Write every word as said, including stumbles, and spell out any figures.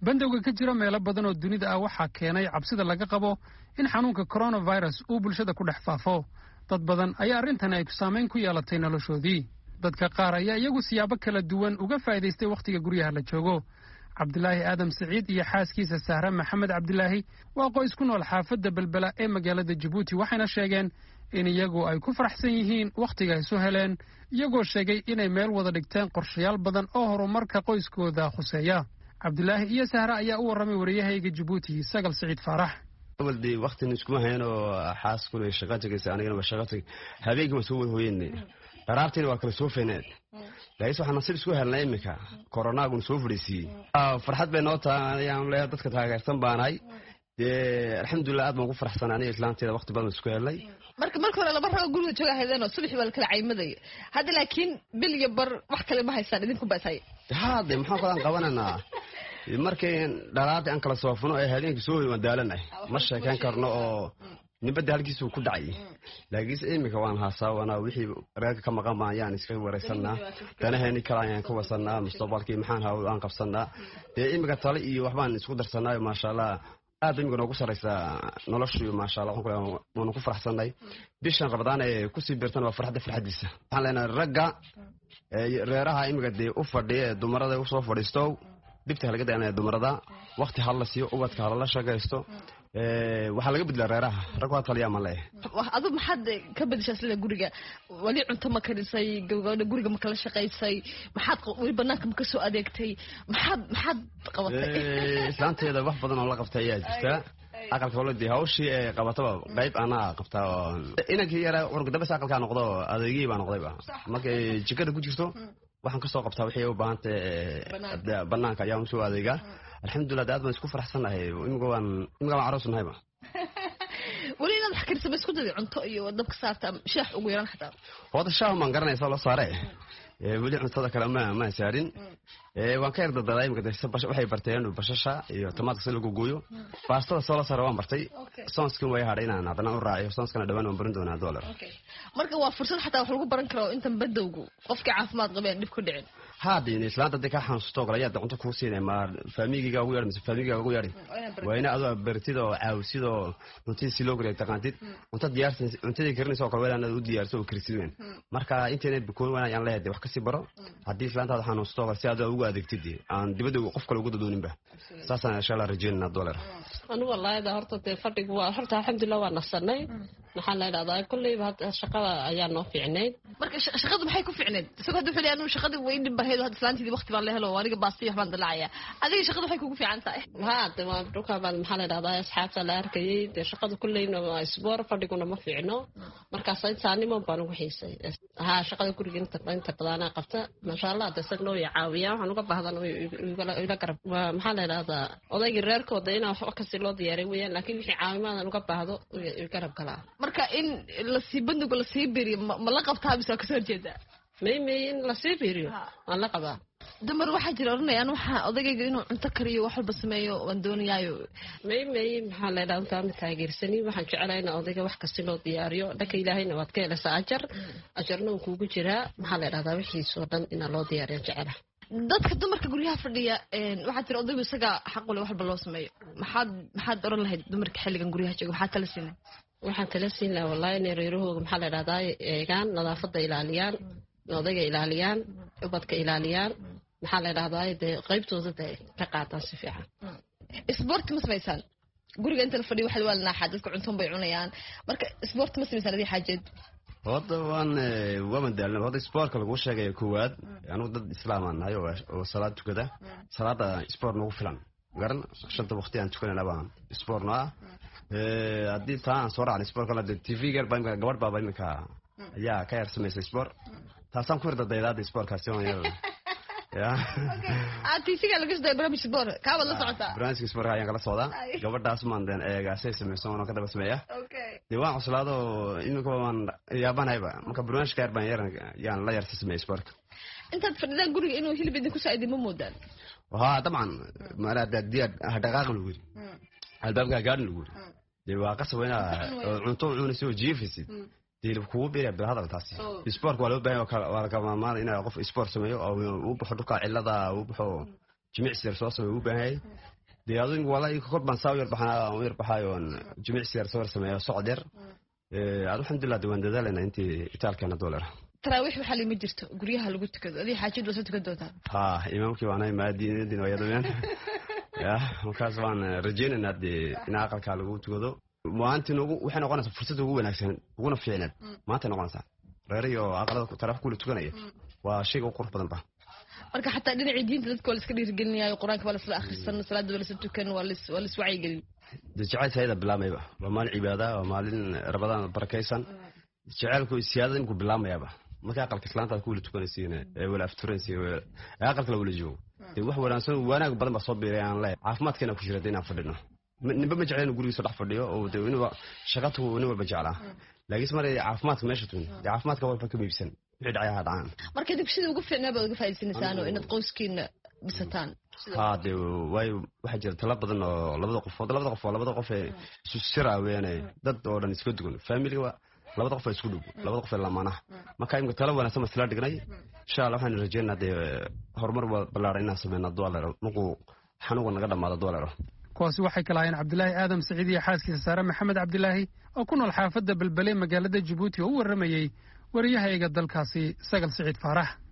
bandowga ka jira meelo badan oo dunida ah waxaa keenay cabsida laga qabo in xanuunka coronavirus uu bulshada ku dhex faafo dad badan ayaa arrintan ay saameyn ku yeelatay noloshoodii dadka qaar ayaa iyagu siyaabo kala duwan uga faa'iidaystay wakhtiga guryaha la joogo cabdilaahi aadam saciid iyo xaaskiisa sahra maxamed cabdilaahi waa qoys ku nool xaafadda belbela ee magaalada jabuuti waxayna sheegeen in iyagu ay ku faraxsan yihiin wakhtiga isu heleen iyagoo sheegay inay meel wada dhigteen qorshayaal badan oo horumarka qoyskooda khuseeya cabdilaahi iyo sahra ayaa u warramay wariyahayga jabuuti sagal saciid faarax waldi waqti isku hayno xaaskuna shaqo tagaysa anigana shaqo tag habeenkii ma soo hooyeenay qaraartiin waa kala soo feeneed laakiin waxaan nasiib isku helnay imika corona-gu soo fadhiisiyay farxad bay noo tahay aan leeyahay dadka taageersan baanahay ee alxamdulillah aad baan ku faraxsanaanay islaanteeda waqti badan isku helnay marka marka hore laba rag guriga jooga haydeeno subaxii wal kala caymaday hadda laakiin bil iyo bar wax kale ma haysan idinku baasay haade maxaan qadan qabananaa markay dhalaad aan kala soofno ee habeenkii soo wadaalanay ma sheekan karno oo nibada halkiisu ku dhacay laakiin imika waan haasawana wixii reer ka maqan baan yaan iska wareysanaa danaheeni kala ayaan ka wasanaa mustaqbalkii maxaan hawo aan qabsanaa ee imika tale iyo waxbaan isku darsanaa ma sha Allah aad imika noogu sareysa noloshu ma sha Allah waan ku faraxsanay bishan Ramadaan ee ku sii beertan waa farxada farxadiisa waxaan leenahay ragga reeraha imika de u fadhiya dumarada u soo fadhiisto dibta laga daanay dumarada waqti hal la siiyo ubadka hal la shaqeysto ee waxa laga bedlaa reeraha rag waa taliya ma leeyahay wax adu maxad ka bedeshaa sida guriga wali cunto ma karisay gabadha guriga ma kala shaqeysay maxad wali banaanka ma ka soo adeegtay maxad maxad qabatay ee islaanteeda wax badan oo la qabtay ayaa jirta aqalka walaadii hawshii ee qabataba qayb ana qabtaa inankii yara wargudaba aqalka noqdo adeegii baa noqdayba markay jikada ku jirto waxaan ka soo qabtaa wixii u baahan tahay banaanka ayaa u soo adeega alxamdulillah aad baan isku faraxsanahay imika waan imika waan aroosnahay ba wali inaad wax karisay isku daday cunto iyo dabka saarta shaax ugu yaran xataa wada shaax man garanaysa loo saaray ee wali cuntada kale ma ma saarin ee waan ka yarda daday imika waxay barteen bashasha iyo tamaadka si lagu gooyo baastada soo la saaray waan bartay soonskan way hadhay inaan hadana u raaciyo soonskana dhawaan waan barin doonaa dollar marka waa fursad xataa wax lagu baran karo inta badowgu qofka caafimaad qabeen dib ku dhicin haadin islaanta dadka xanuusto galaya cunto ku siinay ma faamigiga ugu yar mise faamigiga ugu yar wayna adoo bartido caawsido cunto si loo gareey taqaantid cunto diyaarsan cuntada karinayso kala weeyaan u diyaarso oo kirsideen marka internet bikoon waan aan leeyahay wax ka sii baro hadii islaanta xanuusto si aad ugu adeegtid aan dibadda qof kale ugu dadooninba saasana insha Allah rajeynaa dollar anu wallahi horta te fadhigu waa horta alxamdulillah waa nasanay maxaa la yiraahdaa kullee hadda shaqada ayaa noo fiicneed marka shaqadu maxay ku fiicneed isagoo hadda xilli aanu shaqada weyn dhib baheedo hadda islaantii waqti baan la helo aniga baastay waxbaan dalacaya adiga shaqadu waxay kugu fiican tahay haa de waa dhulka baan maxaa la yiraahdaa asxaabta la arkayay de shaqadu kulleeyna waa isboor fadhiguna ma fiicno markaas ay saanimo baan ugu xiisay haa shaqada guriga inta inta badana qabta ma sha Allah dadka noo yaawiya waxaan uga baahdan ila garab maxaa la yiraahdaa odayga reerkooda inaa wax ka si loo diyaaray weeyaan laakiin wixii caawimaad uga baahdo garab kala marka in la sii banduga la sii biriyo ma la qabtaa bisa ka soo jeeda meemay in la sii biriyo aan la qabaa dumar waxa jira oranayaan waxa odagayga inuu cunto kariyo wax walba sameeyo waan doonayaayo meemay maxaa la yiraahdaa inta taageersani waxaan jecelahay in odayga wax kasta loo diyaariyo dhaka ilaahayna waad ka helaysaa ajar ajarna uu kugu jiraa maxaa la yiraahdaa wixii soo dhan in loo diyaariyo jecelahay dadka dumarka guryaha fadhiya een waxa jira odaygu isaga xaq u leh wax walba loo sameeyo maxaad maxaad oran lahayd dumarka xilligan guryaha jooga maxaad kala siinay waxaan kala siinaa wallahi in reerahooda maxaa la yiraahdaa eegaan nadaafada ilaaliyaan odayga ilaaliyaan ubadka ilaaliyaan maxaa la yiraahdaa qaybtooda ka qaataan si fiican sport ma sameeysan guriga inta la fadhiyo waxa la naaxad dadku cunto bay cunayaan marka sport ma sameeysan adii xaajad wada waan waan daalna wada sportka lagu sheegay koowaad anu dad islaamaan ayo oo salaad tukada salaada sport nagu filan garan shanta waqti aan tukanayna baan sportna ee hadii taan soo raacay sportka la T V gar baan gabadh baa imika ayaa ka yar sameysay sport taasaan ku irda daydaada sportkaasi oo ya ah T V ga lagu soo barnaamij sport ka wada la socota barnaamij sport ayaan kala socdaa gabadhaas maandan eegaasay sameysay oo ka daba sameeyaa diwaan cuslaado imika waan yaabanayba marka barnaamijka yar baan yaran yaan la yar sameeyay sportka intaad fadhidaan guriga inuu hilib idin ku saaciday ma moodaan waxa dabcan ma raad diyaar dhaqaaq lagu yiri albaabka gaadhin lagu yiri dee waa qasabina cunto cunayso jiifisid dee ku biira bil hadal taasi sport wala baahan waa ka maamaad in qof sport sameeyo oo uu baxo dhulka cilada uu baxo jimicsi yar soo sameeyo u baahay dee adin walaa ka korban saaw yar baxana oo yar baxayo jimicsi yar soo sameeyo socod yar ee alxamdulillah dawaan dadaalena intii itaalkana dollar taraawix waxa lima jirto guryaha lagu tukado adii xaajid wasa tukado doontaa ha imaamkii waana maadiinadii way yadeen ya markaas waan rajeynaa in aqalka lagu tukado maanta nagu waxay noqonaysaa fursad ugu wanaagsan uguna fiicnaan maanta noqonaysaa reeriyo aqalada taraaf ku tukanaya waa shay ugu qurux badan ba marka xataa dhinacii diinta dadku wala iska dhiirigelinayo quraanka wala isla akhrisan salaada wala isla tukan wala wala iswacyi gelin jacayl sayda bilaamayba waa maalin cibaada waa maalin rabadaan barakaysan jacaylku siyaadada inku bilaamayaba marka aqalka islaanta ku wala tukanaysiina ee wala afturanaysiina ee aqalka la wala joogo ee wax wanaagsan wanaag badan ba soo biirayaan leh caafimaadkeena ku jira inaan fadhino ninba ma jeclaan gurigiisa dhex fadhiyo oo de inuu shaqatu inuu ba jeclaa laakiin mar caafimaadka meesha tun caafimaadka walba ka biibsan wixii dhacay hadaan marka dib sidii ugu fiicnaa baad uga faa'iideysanaysaa oo inaad qoyskiina bisataan ha de way waxa jira talab badan oo labada qof labada qof labada qof ee isu siraaweene dad oo dhan isku dugan family wa labada qof isku dhug labada qof la maana marka imka talab wanaagsan masla dhignay insha Allah waxaan rajaynayaa de horumar ballaaran sameeyna dollar nuqu xanuun naga dhamaado dollar kuwaasi waxay kala hayeen Cabdilaahi Aadam Saciid iyo xaaskiisa Saare Maxamed Cabdilaahi oo ku nool xaafadda Balbalay magaalada Djibouti oo u waramayay wariyahayga dalkaasi Sagal Saciid Faarax.